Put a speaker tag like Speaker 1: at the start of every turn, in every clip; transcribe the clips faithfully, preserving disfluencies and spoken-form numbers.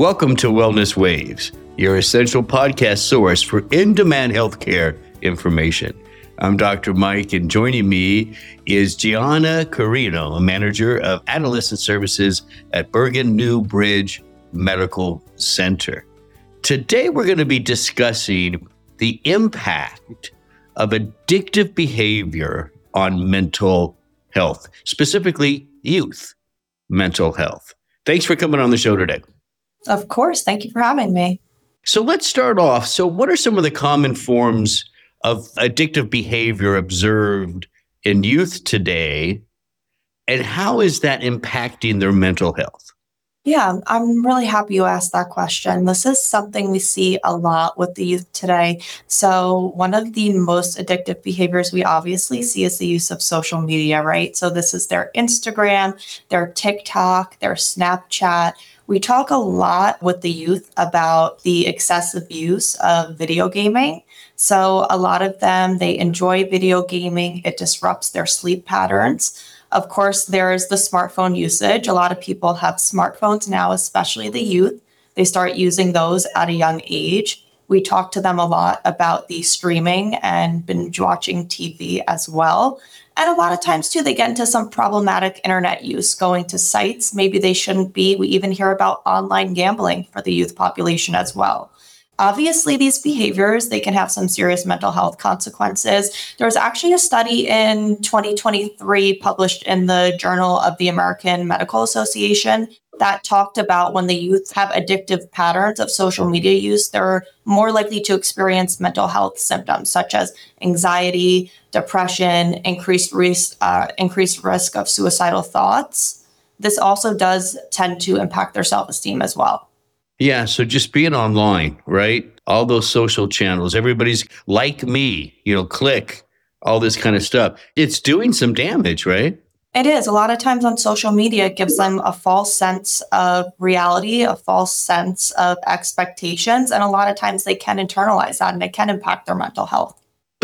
Speaker 1: Welcome to Wellness Waves, your essential podcast source for in-demand healthcare information. I'm Doctor Mike, and joining me is Gianna Carino, a manager of adolescent services at Bergen New Bridge Medical Center. Today, we're going to be discussing the impact of addictive behavior on mental health, specifically youth mental health. Thanks for coming on the show today.
Speaker 2: Of course. Thank you for having me.
Speaker 1: So let's start off. So what are some of the common forms of addictive behavior observed in youth today, and how is that impacting their mental health?
Speaker 2: Yeah, I'm really happy you asked that question. This is something we see a lot with the youth today. So one of the most addictive behaviors we obviously see is the use of social media, right? So this is their Instagram, their TikTok, their Snapchat. We talk a lot with the youth about the excessive use of video gaming. So a lot of them, they enjoy video gaming. It disrupts their sleep patterns. Of course, there's the smartphone usage. A lot of people have smartphones now, especially the youth. They start using those at a young age. We talk to them a lot about the streaming and binge watching T V as well. And a lot of times, too, they get into some problematic internet use, going to sites maybe they shouldn't be. We even hear about online gambling for the youth population as well. Obviously, these behaviors, they can have some serious mental health consequences. There was actually a study in twenty twenty-three published in the Journal of the American Medical Association that talked about when the youth have addictive patterns of social media use, they're more likely to experience mental health symptoms such as anxiety, depression, increased risk, uh, increased risk of suicidal thoughts. This also does tend to impact their self-esteem as well.
Speaker 1: Yeah, so just being online, right? All those social channels, everybody's like me, you know, click, all this kind of stuff. It's doing some damage, right?
Speaker 2: It is. A lot of times on social media, it gives them a false sense of reality, a false sense of expectations. And a lot of times they can internalize that and it can impact their mental health.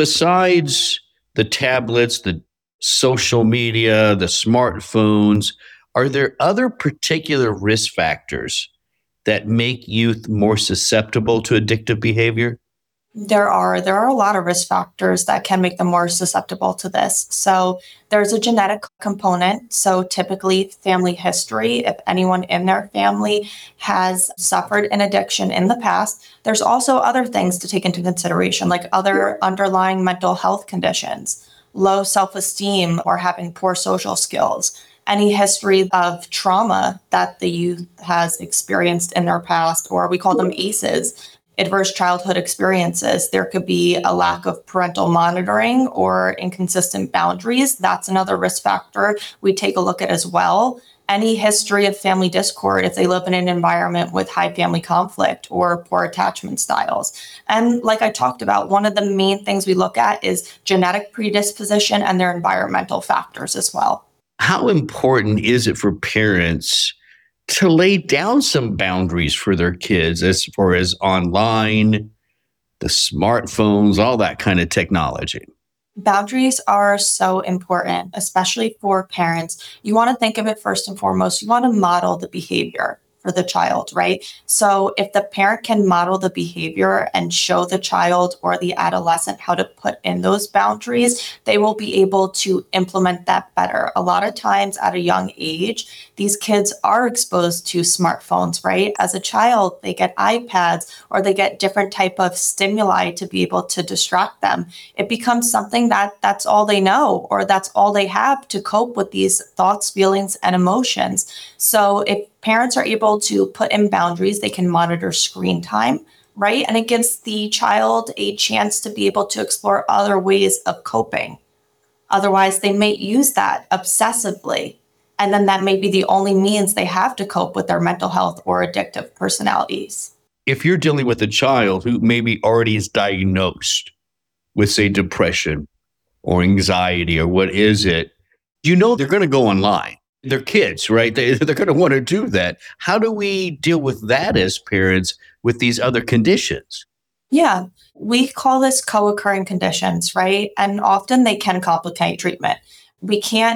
Speaker 1: Besides the tablets, the social media, the smartphones, are there other particular risk factors that make youth more susceptible to addictive behavior?
Speaker 2: There are. There are a lot of risk factors that can make them more susceptible to this. So there's a genetic component. So typically family history, if anyone in their family has suffered an addiction in the past. There's also other things to take into consideration, like other underlying mental health conditions, low self-esteem, or having poor social skills. Any history of trauma that the youth has experienced in their past, or we call them A C Es, adverse childhood experiences. There could be a lack of parental monitoring or inconsistent boundaries. That's another risk factor we take a look at as well. Any history of family discord if they live in an environment with high family conflict or poor attachment styles. And like I talked about, one of the main things we look at is genetic predisposition and their environmental factors as well.
Speaker 1: How important is it for parents to lay down some boundaries for their kids as far as online, the smartphones, all that kind of technology?
Speaker 2: Boundaries are so important, especially for parents. You want to think of it first and foremost, you want to model the behavior for the child, right? So if the parent can model the behavior and show the child or the adolescent how to put in those boundaries, they will be able to implement that better. A lot of times at a young age, these kids are exposed to smartphones, right? As a child, they get iPads or they get different type of stimuli to be able to distract them. It becomes something that that's all they know, or that's all they have to cope with these thoughts, feelings, and emotions. So if parents are able to put in boundaries, they can monitor screen time, right? And it gives the child a chance to be able to explore other ways of coping. Otherwise, they may use that obsessively. And then that may be the only means they have to cope with their mental health or addictive personalities.
Speaker 1: If you're dealing with a child who maybe already is diagnosed with, say, depression or anxiety or what is it, you know they're going to go online. They're kids, right? They, they're going to want to do that. How do we deal with that as parents with these other conditions?
Speaker 2: Yeah, we call this co-occurring conditions, right? And often they can complicate treatment. We can't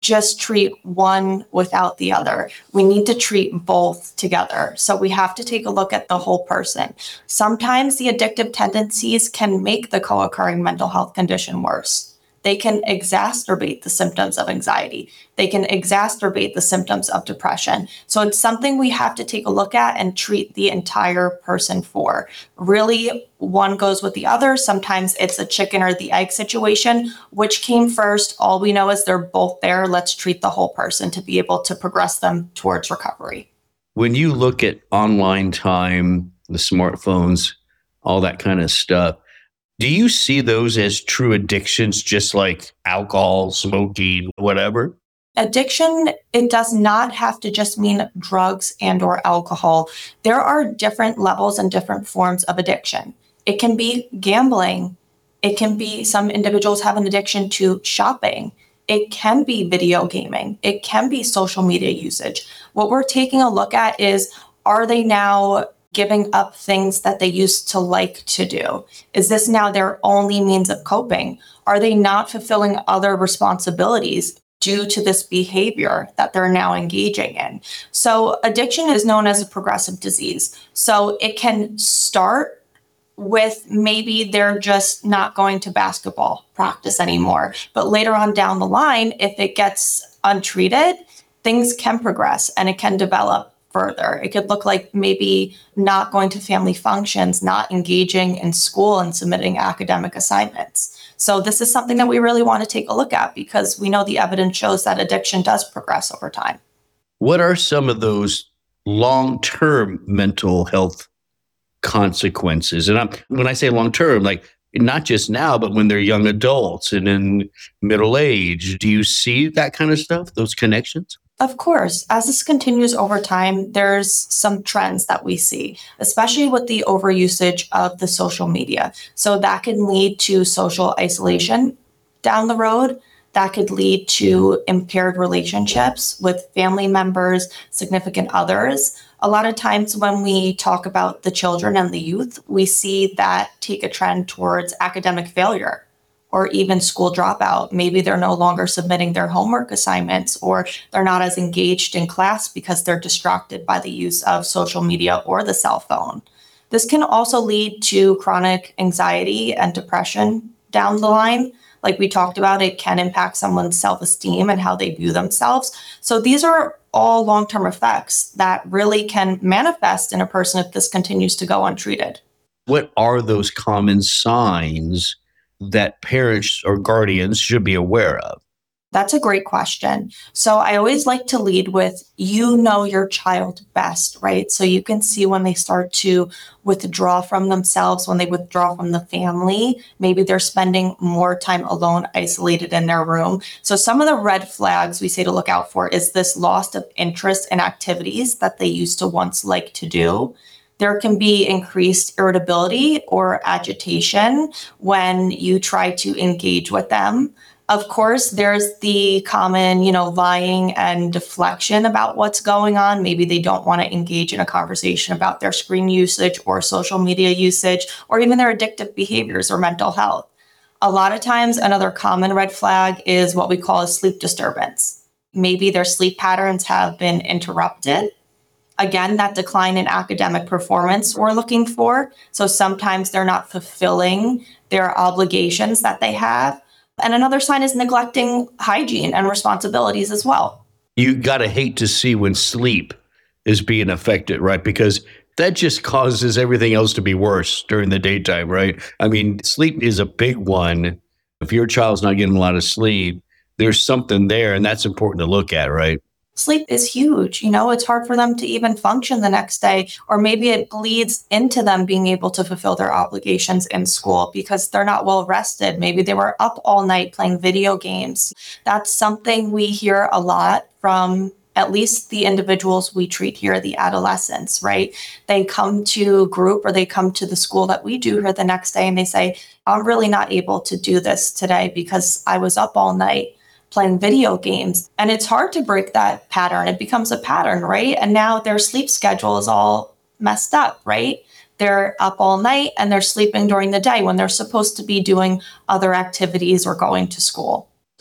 Speaker 2: just treat one without the other. We need to treat both together. So we have to take a look at the whole person. Sometimes the addictive tendencies can make the co-occurring mental health condition worse. They can exacerbate the symptoms of anxiety. They can exacerbate the symptoms of depression. So it's something we have to take a look at and treat the entire person for. Really, one goes with the other. Sometimes it's a chicken or the egg situation. Which came first? All we know is they're both there. Let's treat the whole person to be able to progress them towards recovery.
Speaker 1: When you look at online time, the smartphones, all that kind of stuff, do you see those as true addictions, just like alcohol, smoking, whatever?
Speaker 2: Addiction, it does not have to just mean drugs and or alcohol. There are different levels and different forms of addiction. It can be gambling. It can be some individuals have an addiction to shopping. It can be video gaming. It can be social media usage. What we're taking a look at is, are they now giving up things that they used to like to do? Is this now their only means of coping? Are they not fulfilling other responsibilities due to this behavior that they're now engaging in? So addiction is known as a progressive disease. So it can start with maybe they're just not going to basketball practice anymore. But later on down the line, if it gets untreated, things can progress and it can develop further. It could look like maybe not going to family functions, not engaging in school and submitting academic assignments. So this is something that we really want to take a look at because we know the evidence shows that addiction does progress over time.
Speaker 1: What are some of those long-term mental health consequences? And I'm, when I say long-term, like not just now, but when they're young adults and in middle age, do you see that kind of stuff, those connections?
Speaker 2: Of course, as this continues over time, there's some trends that we see, especially with the overusage of the social media. So that can lead to social isolation down the road. That could lead to impaired relationships with family members, significant others. A lot of times when we talk about the children and the youth, we see that take a trend towards academic failure or even school dropout. Maybe they're no longer submitting their homework assignments, or they're not as engaged in class because they're distracted by the use of social media or the cell phone. This can also lead to chronic anxiety and depression down the line. Like we talked about, it can impact someone's self-esteem and how they view themselves. So these are all long-term effects that really can manifest in a person if this continues to go untreated.
Speaker 1: What are those common signs that parents or guardians should be aware of?
Speaker 2: That's a great question. So I always like to lead with, you know your child best, right? So you can see when they start to withdraw from themselves, when they withdraw from the family, maybe they're spending more time alone, isolated in their room. So some of the red flags we say to look out for is this loss of interest in activities that they used to once like to do. There can be increased irritability or agitation when you try to engage with them. Of course, there's the common, you know, lying and deflection about what's going on. Maybe they don't want to engage in a conversation about their screen usage or social media usage, or even their addictive behaviors or mental health. A lot of times, another common red flag is what we call a sleep disturbance. Maybe their sleep patterns have been interrupted. Again, that decline in academic performance we're looking for. So sometimes they're not fulfilling their obligations that they have. And another sign is neglecting hygiene and responsibilities as well.
Speaker 1: You got to hate to see when sleep is being affected, right? Because that just causes everything else to be worse during the daytime, right? I mean, sleep is a big one. If your child's not getting a lot of sleep, there's something there, and that's important to look at, right?
Speaker 2: Sleep is huge. You know, it's hard for them to even function the next day, or maybe it bleeds into them being able to fulfill their obligations in school because they're not well rested. Maybe they were up all night playing video games. That's something we hear a lot from at least the individuals we treat here, the adolescents, right? They come to group or they come to the school that we do here the next day and they say, I'm really not able to do this today because I was up all night playing video games. And it's hard to break that pattern. It becomes a pattern, right? And now their sleep schedule is all messed up, right? They're up all night and they're sleeping during the day when they're supposed to be doing other activities or going to school.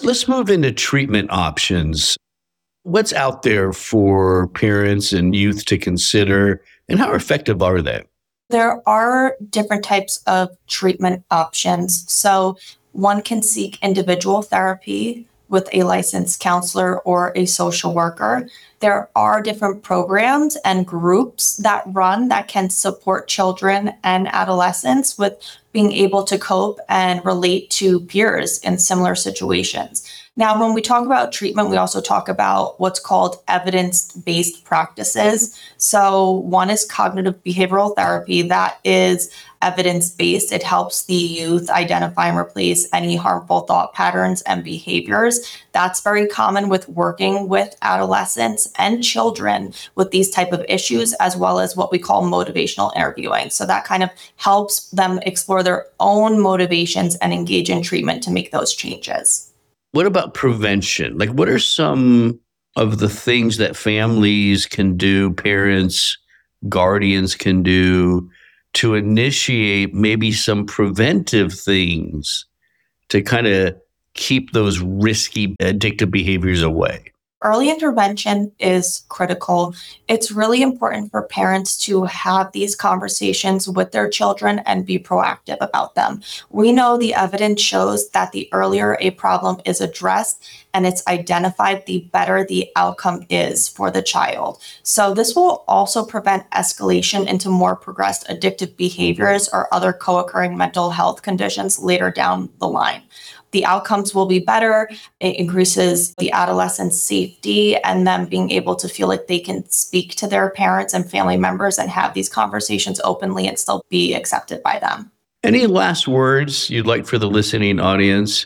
Speaker 1: Let's move into treatment options. What's out there for parents and youth to consider, and how effective are they?
Speaker 2: There are different types of treatment options. So one can seek individual therapy with a licensed counselor or a social worker. There are different programs and groups that run that can support children and adolescents with being able to cope and relate to peers in similar situations. Now, when we talk about treatment, we also talk about what's called evidence-based practices. So one is cognitive behavioral therapy that is evidence-based. It helps the youth identify and replace any harmful thought patterns and behaviors. That's very common with working with adolescents and children with these type of issues, as well as what we call motivational interviewing. So that kind of helps them explore their own motivations and engage in treatment to make those changes.
Speaker 1: What about prevention? Like, what are some of the things that families can do, parents, guardians can do to initiate maybe some preventive things to kind of keep those risky addictive behaviors away?
Speaker 2: Early intervention is critical. It's really important for parents to have these conversations with their children and be proactive about them. We know the evidence shows that the earlier a problem is addressed and it's identified, the better the outcome is for the child. So this will also prevent escalation into more progressed addictive behaviors or other co-occurring mental health conditions later down the line. The outcomes will be better. It increases the adolescent's safety and them being able to feel like they can speak to their parents and family members and have these conversations openly and still be accepted by them.
Speaker 1: Any last words you'd like for the listening audience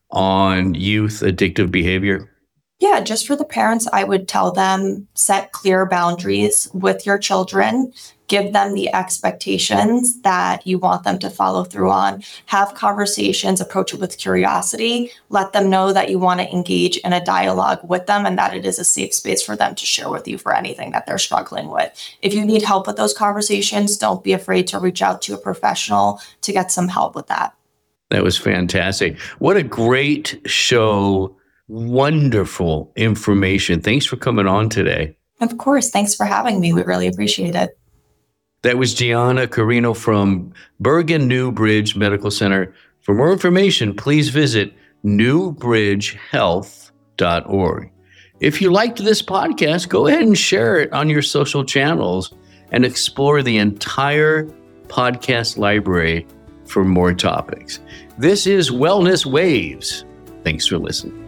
Speaker 1: on youth addictive behavior?
Speaker 2: Yeah, just for the parents, I would tell them set clear boundaries with your children. Give them the expectations that you want them to follow through on. Have conversations, approach it with curiosity. Let them know that you want to engage in a dialogue with them and that it is a safe space for them to share with you for anything that they're struggling with. If you need help with those conversations, don't be afraid to reach out to a professional to get some help with that.
Speaker 1: That was fantastic. What a great show. Wonderful information. Thanks for coming on today.
Speaker 2: Of course. Thanks for having me. We really appreciate it.
Speaker 1: That was Gianna Carino from Bergen New Bridge Medical Center. For more information, please visit new bridge health dot org. If you liked this podcast, go ahead and share it on your social channels and explore the entire podcast library for more topics. This is Wellness Waves. Thanks for listening.